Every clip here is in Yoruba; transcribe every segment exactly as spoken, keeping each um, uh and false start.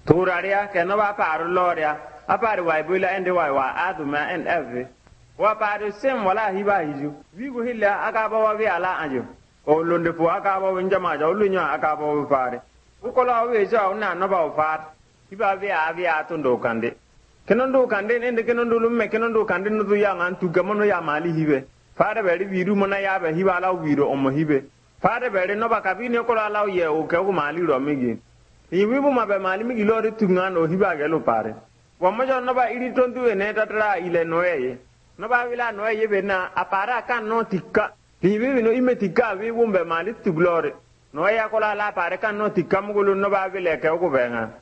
turaria ke no ba paru loria apari wa ibula ende wa wa aduma and every wa paru sem wala hiba hiju wi go hilla aka ba wa wi ala anjo o londe po aka ba winja ma ja olunya aka ba wi pare ukola we ja na no ba fa hiba wi a wi atundo kande kenondo kande ende kenondo lumme kenondo kande no ya ngan tu gamono ya mali hibe fare beri wiru mona ya be hiba la wiro omo hibe fare beri no ba kabine ko la ye o ke ko mali ro migi yiwi bu ma be mali migi lori tunga no hiba ge lo pare wa mo jo no ba iri tondu ene tatra ile no ye no ba wila no ye be na apara kan no tikka yiwi no ime tikka wi bu be mali tu glore no ya ko la la pare kan no tikka mo lo no ba wile ke ko be nga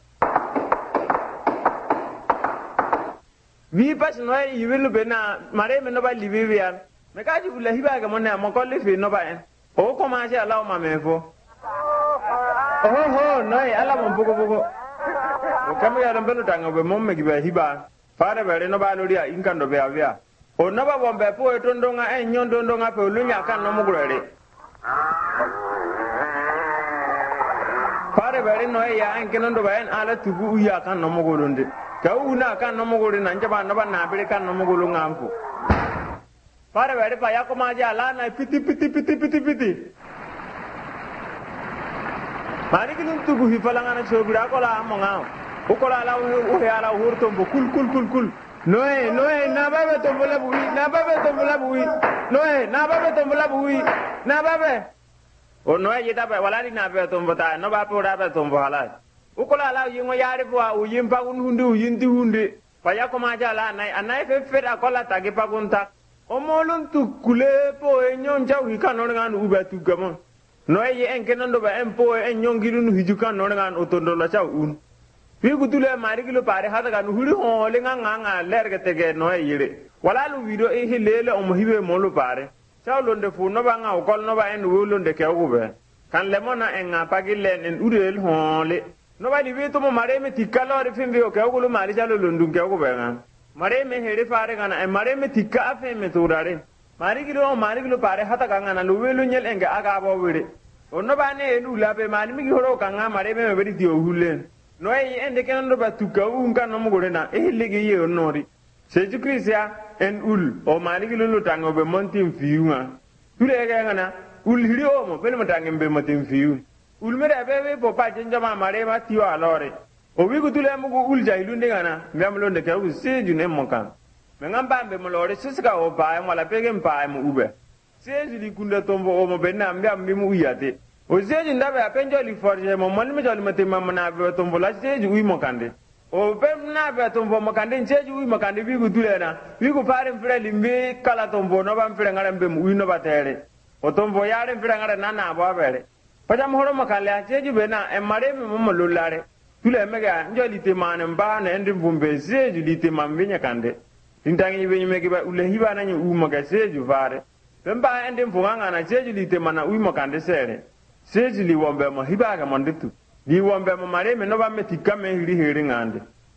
wi pas no yiwi lo be na mare me no ba libi wi an me ka ji bula hiba ga mona mo ko le fi no ba en o ko ma sha Allah ma me fo oh ho no e ala mo bugo bugo o kam ya ran belu tanga be mo me giba hiba fare bere no ba no ria inkando be avia o no ba bombe po e tondo nga en nyondo ndo nga pe olunya kan no mugurere fare bere no e ya en kenondo ba en ala tugu ya kan no mugurunde ka una kan no mugure na njaba no ba na bere kan no mugulu ngampu fare bere pa ya ko ma ja la na piti piti piti piti piti mari kinun tugu hi falangana chobira ko la monga o ko la la o ya la hurto bo kul kul kul kul noe noe na babe to bola bui na babe to bola bui noe na babe to bola bui na babe o noe yita ba wala ni na be to mbota no ba po da be to mbola o ko la la yingo yari bo o yimpa un hundu yindi hunde pa ya ko ma ja la nai anai fe fe da ko la tagi pa kunta o molun tu kule po e nyon jaw hi kan no ngan u ba tu gamon no ye en kenando ba en po en nyongiru nu hijukan no ngan otondo la chaw un wi gutule mari kilo pare hada ga nu huri ho le nga nga lerge tege no yire wala lu video e hilele o mo hibe mo lu pare chaw londe fu no ba nga o kol no ba en wo londe ke o be kan le mona en nga pagile en urel ho le no ba di wi to mo mare me tikalo re fimbe o ke o lu mari jalo londu ke o be nga mare me here pare ga na e mare me tikka afe me turare mari kilo mari kilo pare hata kanga na luwelu nyel enga aga bo wire onno bane enu labe mani mi horo kanga mare me me beri dio hulen no e ende kenando batuka unga no mugore na e lege ye onori seju krisia en ul o mari kilo lo tango be montim fiunga tule ga ngana ul hiri o mo bele matangem be motim fiu ul mere be be po pa jenja ma mare ma tiwa alore o wi gutule mugu ul jailunde ngana ngamlo nde ka u seju ne monkan mengamba mbe molore sisika o ba mala pege mpa mu ube seji li kunda tombo o mo benna mbia mbimu uyate o seji ndabe apenjo li forje mo mon mi joli mate mamma na be tombo la seji uyi mo kande o pem na be tombo mo kande seji uyi mo kande bi gudule na bi ku pare mfre limbe kala tombo no ba mfre ngara mbe mu uyi no batere o tombo yare mfre ngara nana bo abere paja mo horo mo kale seji be na e mare mi mo lolare tule mega njoli te mane mba na ndi mbumbe seji li te mambinya kande tintangi be nyime kiba ule hiba na nyu umo ga seju vare bemba ende mfunganga na seju lite mana uimo kande sere seju li wombe mo hiba ga monditu li wombe mo mare me no ba metika me hiri hiri ngande